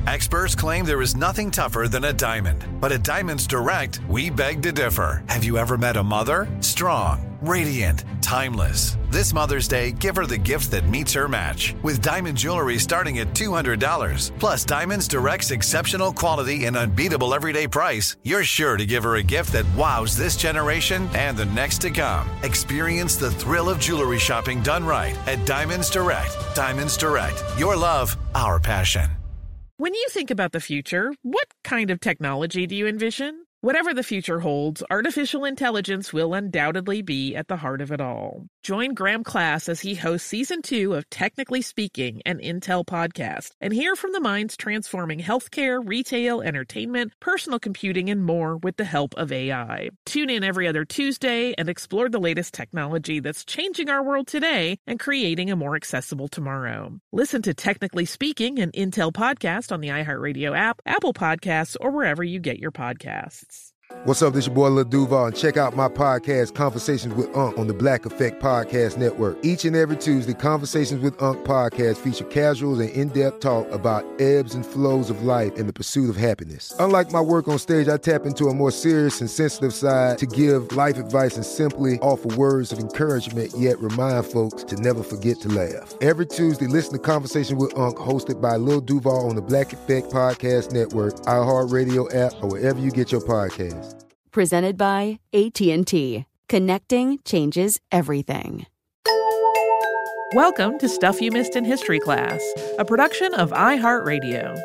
Experts claim there is nothing tougher than a diamond. But at Diamonds Direct, we beg to differ. Have you ever met a mother? Strong, radiant, timeless. This Mother's Day, give her the gift that meets her match. With diamond jewelry starting at $200. Plus, Diamonds Direct's exceptional quality and unbeatable everyday price, you're sure to give her a gift that wows this generation and the next to come. Experience the thrill of jewelry shopping done right at Diamonds Direct. Diamonds Direct. Your love, our passion. When you think about the future, what kind of technology do you envision? Whatever the future holds, artificial intelligence will undoubtedly be at the heart of it all. Join Graham Class as he hosts Season 2 of Technically Speaking, an Intel podcast, and hear from the minds transforming healthcare, retail, entertainment, personal computing, and more with the help of AI. Tune in every other Tuesday and explore the latest technology that's changing our world today and creating a more accessible tomorrow. Listen to Technically Speaking, an Intel podcast on the iHeartRadio app, Apple Podcasts, or wherever you get your podcasts. What's up, this your boy Lil Duval, and check out my podcast, Conversations with Unc, on the Black Effect Podcast Network. Each and every Tuesday, Conversations with Unc podcast feature casuals and in-depth talk about ebbs and flows of life and the pursuit of happiness. Unlike my work on stage, I tap into a more serious and sensitive side to give life advice and simply offer words of encouragement, yet remind folks to never forget to laugh. Every Tuesday, listen to Conversation with Unc, hosted by Lil Duval on the Black Effect Podcast Network, iHeartRadio app, or wherever you get your podcasts. Presented by AT&T. Connecting changes everything. Welcome to Stuff You Missed in History Class, a production of iHeartRadio.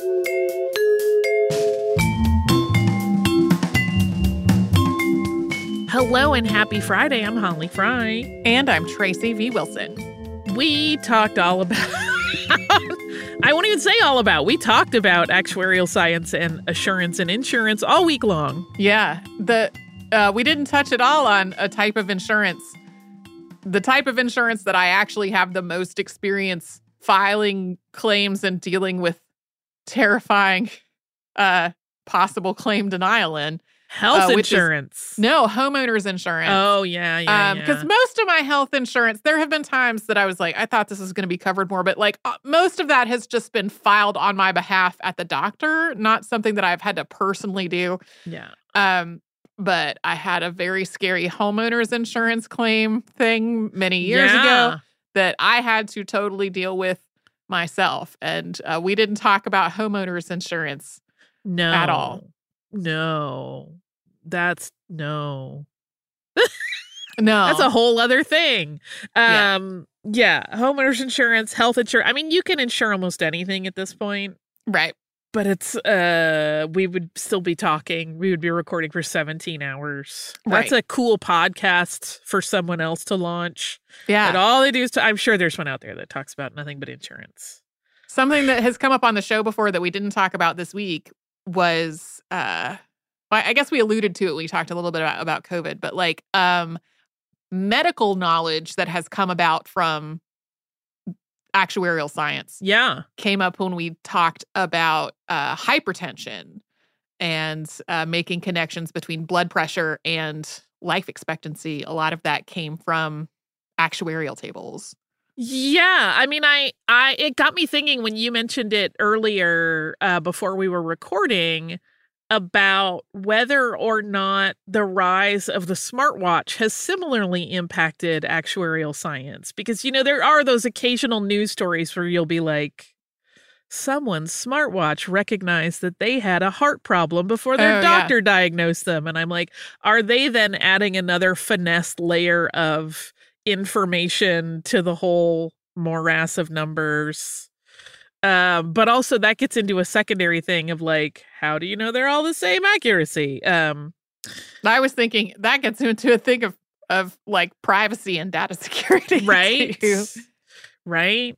Hello and happy Friday. I'm Holly Fry. And I'm Tracy V. Wilson. We talked all about... I won't even say all about. We talked about actuarial science and assurance and insurance all week long. Yeah. We didn't touch at all on a type of insurance. The type of insurance that I actually have the most experience filing claims and dealing with terrifying possible claim denial in. Health insurance. No, homeowners insurance. Oh, yeah. Because most of my health insurance, there have been times that I was like, I thought this was going to be covered more, but like most of that has just been filed on my behalf at the doctor, not something that I've had to personally do. Yeah. But I had a very scary homeowners insurance claim thing many years ago that I had to totally deal with myself. And we didn't talk about homeowners insurance at all. No. That's no. No. That's a whole other thing. Yeah, homeowners insurance, health insurance. I mean, you can insure almost anything at this point. Right. But it's, we would still be talking. We would be recording for 17 hours. That's a cool podcast for someone else to launch. Yeah. And all they do is, I'm sure there's one out there that talks about nothing but insurance. Something that has come up on the show before that we didn't talk about this week was, I guess we alluded to it when we talked a little bit about COVID, but like medical knowledge that has come about from actuarial science came up when we talked about hypertension and making connections between blood pressure and life expectancy. A lot of that came from actuarial tables. Yeah, I mean, it got me thinking when you mentioned it earlier before we were recording about whether or not the rise of the smartwatch has similarly impacted actuarial science. Because, you know, there are those occasional news stories where you'll be like, someone's smartwatch recognized that they had a heart problem before their doctor diagnosed them. And I'm like, are they then adding another finesse layer of information to the whole morass of numbers? But also that gets into a secondary thing of like, how do you know they're all the same accuracy? I was thinking that gets into a thing of like privacy and data security. Right. Too. Right.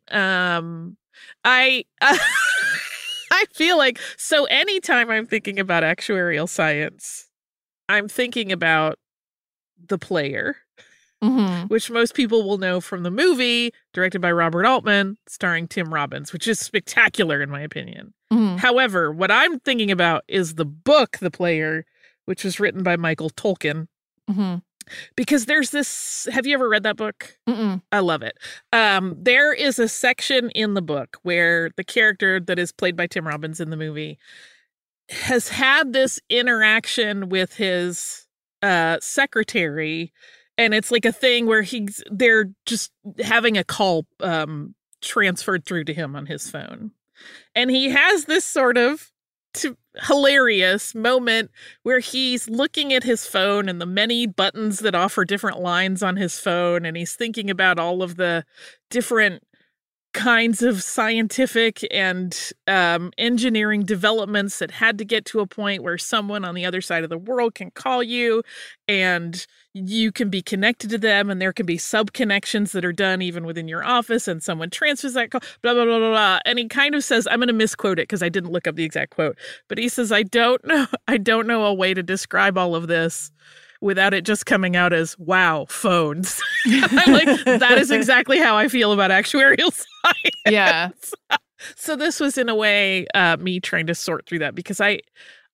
I feel like, so anytime I'm thinking about actuarial science, I'm thinking about The Player. Mm-hmm. Which most people will know from the movie directed by Robert Altman, starring Tim Robbins, which is spectacular in my opinion. Mm-hmm. However, what I'm thinking about is the book, The Player, which was written by Michael Tolkien. Mm-hmm. Because there's this, have you ever read that book? Mm-mm. I love it. There is a section in the book where the character that is played by Tim Robbins in the movie has had this interaction with his secretary, and it's like a thing where they're just having a call transferred through to him on his phone. And he has this sort of hilarious moment where he's looking at his phone and the many buttons that offer different lines on his phone, and he's thinking about all of the different kinds of scientific and engineering developments that had to get to a point where someone on the other side of the world can call you and you can be connected to them, and there can be sub-connections that are done even within your office, and someone transfers that call, blah, blah, blah, blah, blah. And he kind of says, I'm going to misquote it because I didn't look up the exact quote, but he says, I don't know a way to describe all of this without it just coming out as, wow, phones. I'm like, that is exactly how I feel about actuarial science. Yeah. So this was, in a way, me trying to sort through that, because I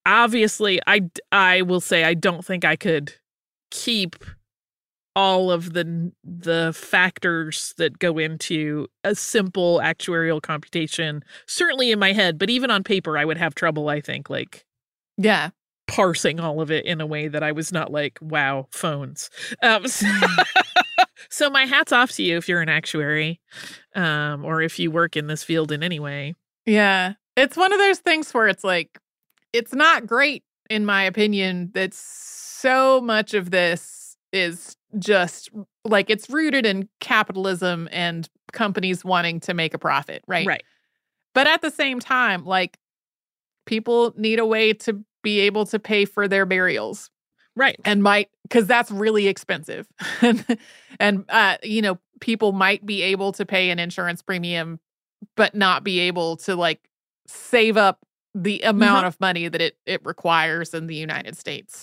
will say I don't think I could keep all of the factors that go into a simple actuarial computation, certainly in my head, but even on paper, I would have trouble, I think, like, Yeah. parsing all of it in a way that I was not like, wow, phones. So my hat's off to you if you're an actuary, or if you work in this field in any way. Yeah. It's one of those things where it's like, it's not great, in my opinion, that so much of this is just like, it's rooted in capitalism and companies wanting to make a profit, right? Right. But at the same time, like, people need a way to be able to pay for their burials. Right. And because that's really expensive. and people might be able to pay an insurance premium, but not be able to, like, save up the amount of money that it requires in the United States.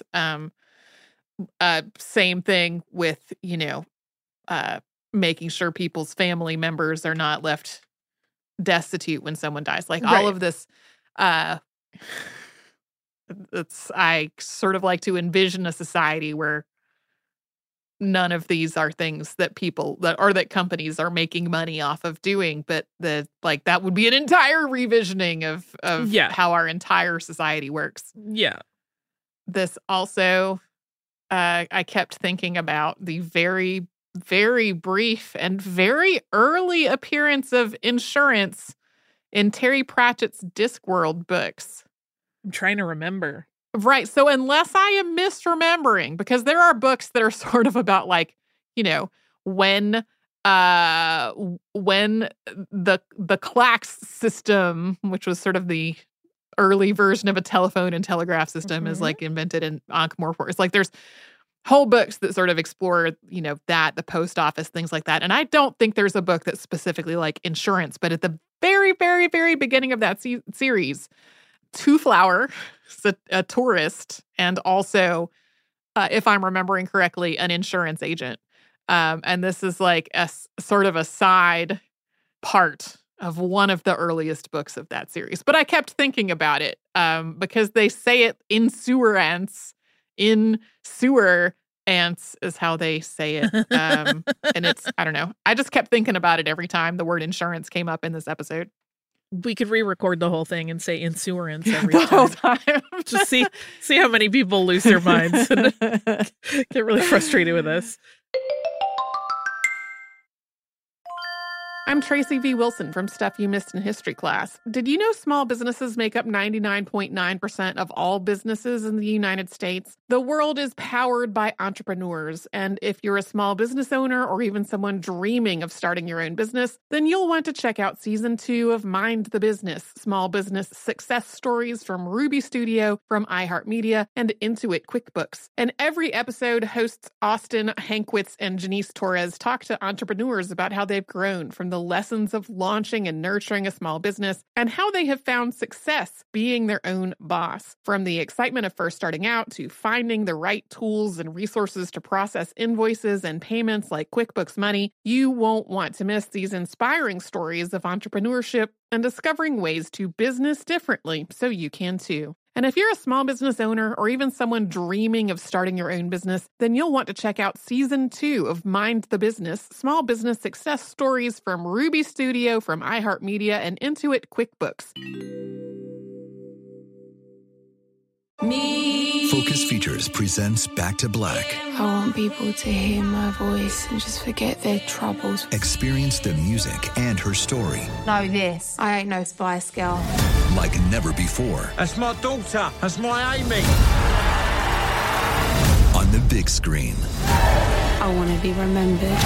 Same thing with, making sure people's family members are not left destitute when someone dies. Like, all of this, I sort of like to envision a society where none of these are things that that companies are making money off of doing, but that would be an entire revisioning of how our entire society works. Yeah. This also, I kept thinking about the very, very brief and very early appearance of insurance in Terry Pratchett's Discworld books. I'm trying to remember. Right. So unless I am misremembering, because there are books that are sort of about, like, when the Clacks system, which was sort of the early version of a telephone and telegraph system, is, like, invented in Ankh-Morpork. It's like there's whole books that sort of explore, the post office, things like that. And I don't think there's a book that's specifically like insurance, but at the very, very, very beginning of that series, Two Flower, a tourist, and also, if I'm remembering correctly, an insurance agent. And this is like a sort of a side part of one of the earliest books of that series. But I kept thinking about it because they say it in sewer ants. In sewer ants is how they say it. And it's, I don't know. I just kept thinking about it every time the word insurance came up in this episode. We could re-record the whole thing and say insurance every The whole time. Just see how many people lose their minds and get really frustrated with us. I'm Tracy V. Wilson from Stuff You Missed in History Class. Did you know small businesses make up 99.9% of all businesses in the United States? The world is powered by entrepreneurs, and if you're a small business owner or even someone dreaming of starting your own business, then you'll want to check out Season 2 of Mind the Business, small business success stories from Ruby Studio, from iHeartMedia, and Intuit QuickBooks. And every episode, hosts Austin Hankwitz and Janice Torres talk to entrepreneurs about how they've grown from the lessons of launching and nurturing a small business and how they have found success being their own boss. From the excitement of first starting out to finding the right tools and resources to process invoices and payments like QuickBooks Money, you won't want to miss these inspiring stories of entrepreneurship and discovering ways to business differently so you can too. And if you're a small business owner or even someone dreaming of starting your own business, then you'll want to check out Season 2 of Mind the Business, Small Business Success Stories from Ruby Studio, from iHeartMedia, and Intuit QuickBooks. Focus Features presents Back to Black. I want people to hear my voice and just forget their troubles. Experience the music and her story. Know this. I ain't no Spice Girl. Like never before. That's my daughter. That's my Amy. On the big screen. I want to be remembered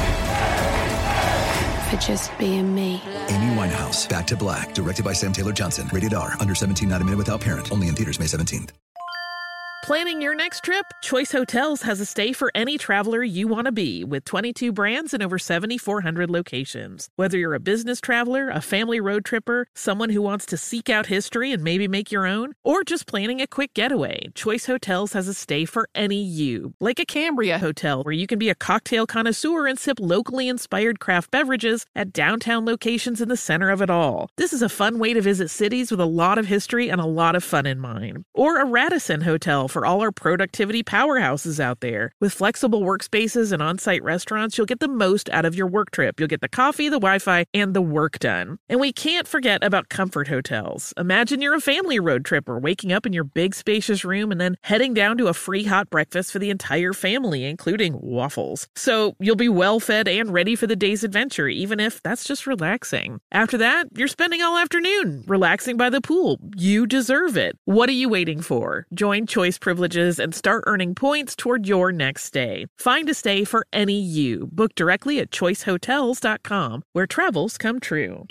for just being me. Amy Winehouse, Back to Black. Directed by Sam Taylor Johnson. Rated R. Under 17, not a minute without parent. Only in theaters May 17th. Planning your next trip? Choice Hotels has a stay for any traveler you want to be, with 22 brands and over 7,400 locations. Whether you're a business traveler, a family road tripper, someone who wants to seek out history and maybe make your own, or just planning a quick getaway, Choice Hotels has a stay for any you. Like a Cambria Hotel, where you can be a cocktail connoisseur and sip locally inspired craft beverages at downtown locations in the center of it all. This is a fun way to visit cities with a lot of history and a lot of fun in mind. Or a Radisson Hotel for all our productivity powerhouses out there. With flexible workspaces and on-site restaurants, you'll get the most out of your work trip. You'll get the coffee, the Wi-Fi, and the work done. And we can't forget about Comfort Hotels. Imagine you're a family road tripper, waking up in your big spacious room and then heading down to a free hot breakfast for the entire family, including waffles. So you'll be well fed and ready for the day's adventure, even if that's just relaxing. After that, you're spending all afternoon relaxing by the pool. You deserve it. What are you waiting for? Join Choice Privileges and start earning points toward your next stay. Find a stay for any you. Book directly at choicehotels.com, where travels come true.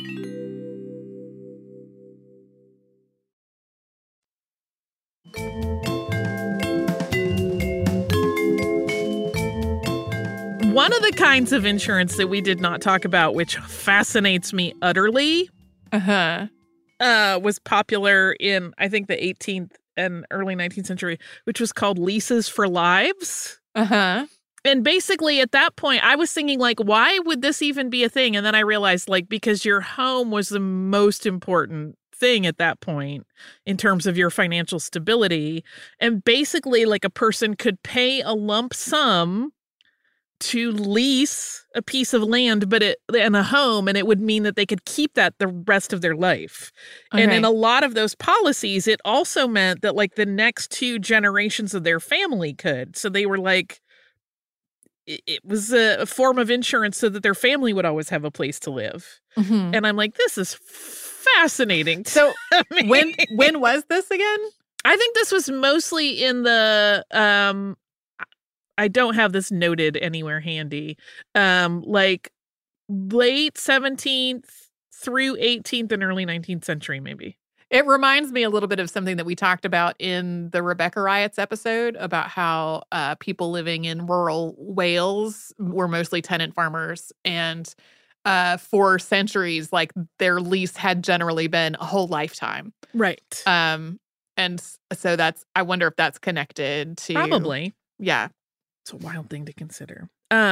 One of the kinds of insurance that we did not talk about, which fascinates me utterly, was popular in, I think, the 18th and early 19th century, which was called leases for lives. And basically at that point, I was thinking, like, why would this even be a thing? And then I realized, like, because your home was the most important thing at that point in terms of your financial stability. And basically, like, a person could pay a lump sum to lease a piece of land, and a home, and it would mean that they could keep that the rest of their life. Okay. And in a lot of those policies, it also meant that, like, the next 2 generations of their family could. So they were like, it was a form of insurance so that their family would always have a place to live. And I'm like, this is fascinating. So when was this again? I think this was mostly in the I don't have this noted anywhere handy. Like late 17th through 18th and early 19th century, maybe. It reminds me a little bit of something that we talked about in the Rebecca Riots episode about how people living in rural Wales were mostly tenant farmers. And for centuries, like, their lease had generally been a whole lifetime. Right. And so I wonder if that's connected to. Probably. Yeah. It's a wild thing to consider.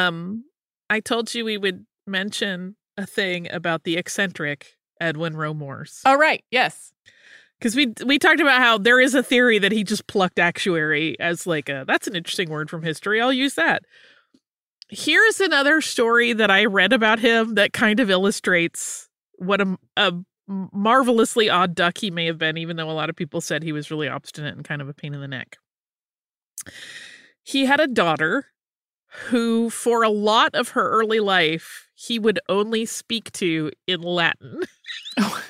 I told you we would mention a thing about the eccentric Edwin Roe Morse. Oh, right. Yes. Because we talked about how there is a theory that he just plucked actuary as like that's an interesting word from history. I'll use that. Here's another story that I read about him that kind of illustrates what a marvelously odd duck he may have been, even though a lot of people said he was really obstinate and kind of a pain in the neck. He had a daughter who, for a lot of her early life, he would only speak to in Latin. Oh.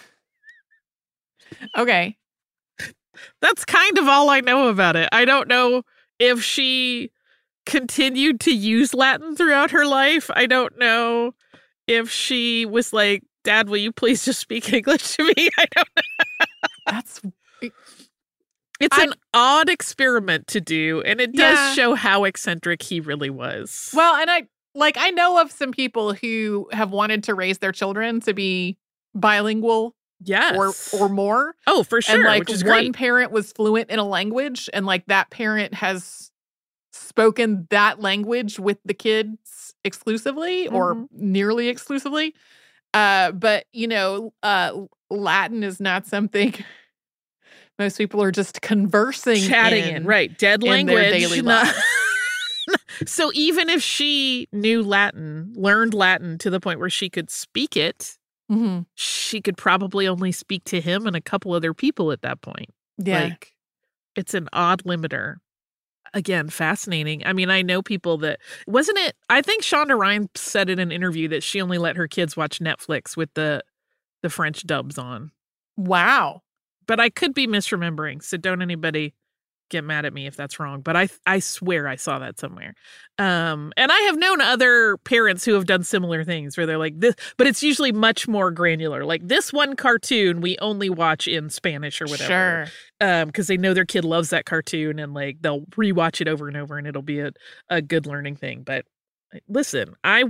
Okay. That's kind of all I know about it. I don't know if she continued to use Latin throughout her life. I don't know if she was like, Dad, will you please just speak English to me? I don't know. It's an odd experiment to do, and it does show how eccentric he really was. Well, and I know of some people who have wanted to raise their children to be bilingual. Yes. Or more. Oh, for sure. And like, which is one great. parent was fluent in a language, and like that parent has spoken that language with the kids exclusively or nearly exclusively. But, Latin is not something Most people are just conversing, chatting right? Dead language. Their daily lives. So even if she knew Latin, learned Latin to the point where she could speak it, she could probably only speak to him and a couple other people at that point. Yeah. Like, it's an odd limiter. Again, fascinating. I mean, I know people that, wasn't it, I think Shonda Rhimes said in an interview that she only let her kids watch Netflix with the French dubs on. Wow. But I could be misremembering, so don't anybody get mad at me if that's wrong. But I swear I saw that somewhere. And I have known other parents who have done similar things where they're like this, but it's usually much more granular. Like this one cartoon we only watch in Spanish or whatever. Sure. Because they know their kid loves that cartoon and like they'll rewatch it over and over and it'll be a good learning thing. But listen, I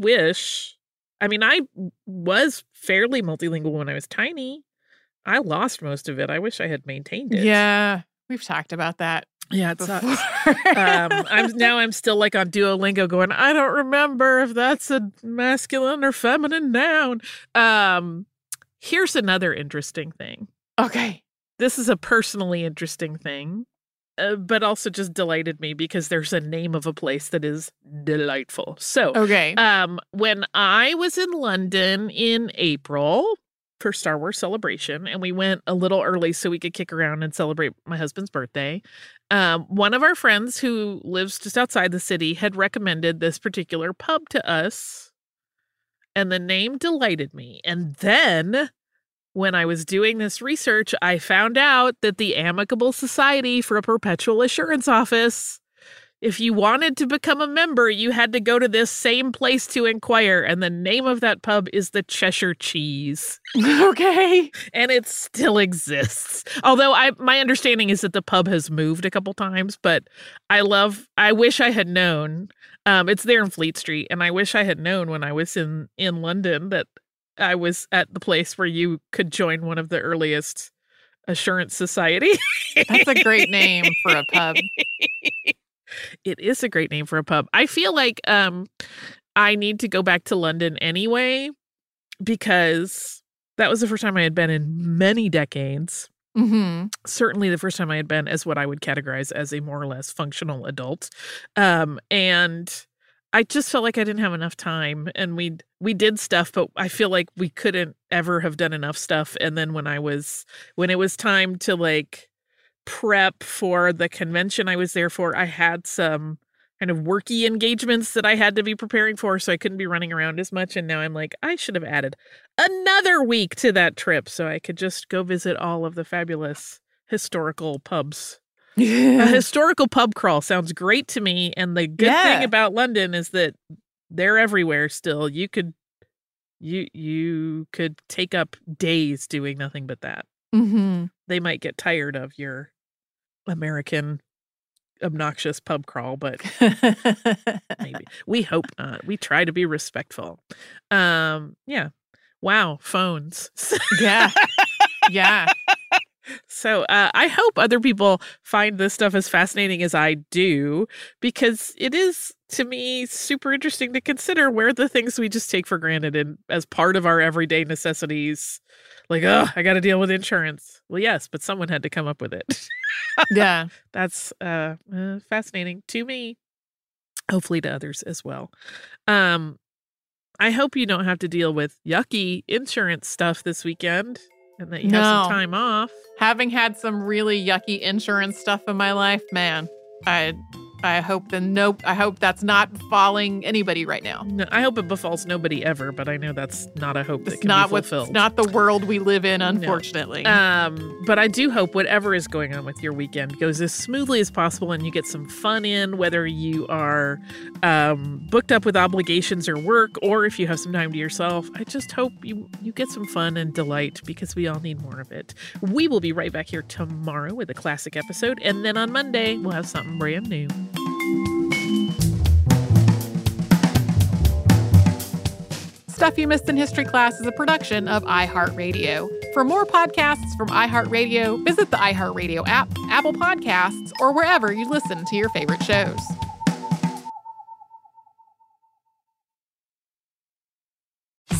was fairly multilingual when I was tiny. I lost most of it. I wish I had maintained it. Yeah. We've talked about that. Yeah, it sucks. I'm still like on Duolingo going, I don't remember if that's a masculine or feminine noun. Here's another interesting thing. Okay. This is a personally interesting thing, but also just delighted me because there's a name of a place that is delightful. So, okay. When I was in London in April for Star Wars Celebration, and we went a little early so we could kick around and celebrate my husband's birthday. One of our friends who lives just outside the city had recommended this particular pub to us, and the name delighted me. And then when I was doing this research, I found out that the Amicable Society for a Perpetual Assurance Office, if you wanted to become a member, you had to go to this same place to inquire. And the name of that pub is the Cheshire Cheese. Okay. And it still exists. Although my understanding is that the pub has moved a couple times, but I wish I had known. It's there in Fleet Street. And I wish I had known when I was in London that I was at the place where you could join one of the earliest assurance society. That's a great name for a pub. It is a great name for a pub. I feel like I need to go back to London anyway, because that was the first time I had been in many decades. Mm-hmm. Certainly the first time I had been as what I would categorize as a more or less functional adult. And I just felt like I didn't have enough time, and we did stuff, but I feel like we couldn't ever have done enough stuff. And then when it was time to like prep for the convention I was there for, I had some kind of worky engagements that I had to be preparing for, so I couldn't be running around as much. And now I'm like, I should have added another week to that trip so I could just go visit all of the fabulous historical pubs. A historical pub crawl sounds great to me. And the good thing about London is that they're everywhere still. You could take up days doing nothing but that. Mm-hmm. They might get tired of your American obnoxious pub crawl, but maybe. We hope not. We try to be respectful. Yeah. Wow. Phones. Yeah. Yeah. So I hope other people find this stuff as fascinating as I do, because it is, to me, super interesting to consider where the things we just take for granted and as part of our everyday necessities, like, oh, I got to deal with insurance. Well, yes, but someone had to come up with it. Yeah. That's fascinating to me, hopefully to others as well. I hope you don't have to deal with yucky insurance stuff this weekend, and that you have some time off. Having had some really yucky insurance stuff in my life, man, I hope that's not befalling anybody right now. No, I hope it befalls nobody ever, but I know that's not a hope that can be fulfilled. It's not the world we live in, unfortunately. No. But I do hope whatever is going on with your weekend goes as smoothly as possible and you get some fun in, whether you are booked up with obligations or work, or if you have some time to yourself. I just hope you get some fun and delight, because we all need more of it. We will be right back here tomorrow with a classic episode, and then on Monday, we'll have something brand new. Stuff You Missed in History Class is a production of iHeartRadio. For more podcasts from iHeartRadio, visit the iHeartRadio app, Apple Podcasts, or wherever you listen to your favorite shows.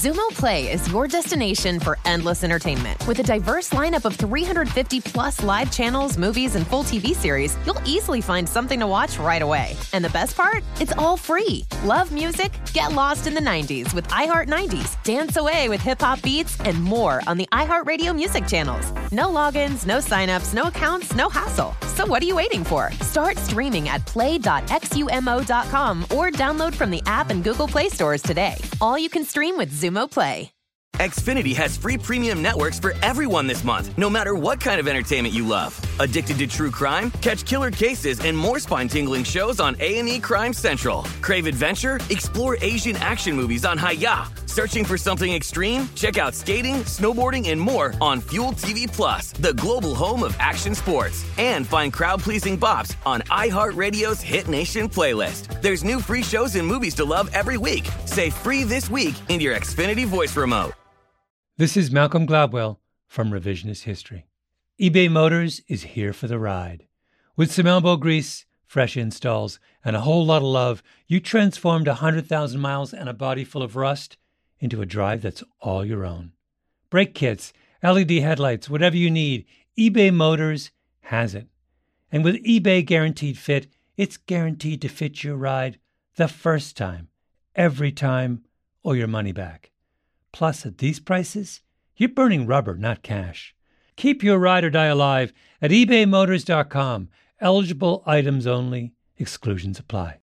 Xumo Play is your destination for endless entertainment. With a diverse lineup of 350 plus live channels, movies, and full TV series, you'll easily find something to watch right away. And the best part? It's all free. Love music? Get lost in the 90s with iHeart 90s, dance away with hip-hop beats, and more on the iHeartRadio music channels. No logins, no signups, no accounts, no hassle. So what are you waiting for? Start streaming at play.xumo.com or download from the app and Google Play stores today. All you can stream with Xumo Play. Xfinity has free premium networks for everyone this month, no matter what kind of entertainment you love. Addicted to true crime? Catch killer cases and more spine-tingling shows on A&E Crime Central. Crave adventure? Explore Asian action movies on Hi-Ya. Searching for something extreme? Check out skating, snowboarding, and more on Fuel TV Plus, the global home of action sports. And find crowd-pleasing bops on iHeartRadio's Hit Nation playlist. There's new free shows and movies to love every week. Say free this week in your Xfinity voice remote. This is Malcolm Gladwell from Revisionist History. eBay Motors is here for the ride. With some elbow grease, fresh installs, and a whole lot of love, you transformed 100,000 miles and a body full of rust into a drive that's all your own. Brake kits, LED headlights, whatever you need, eBay Motors has it. And with eBay Guaranteed Fit, it's guaranteed to fit your ride the first time, every time, or your money back. Plus, at these prices, you're burning rubber, not cash. Keep your ride or die alive at ebaymotors.com. Eligible items only. Exclusions apply.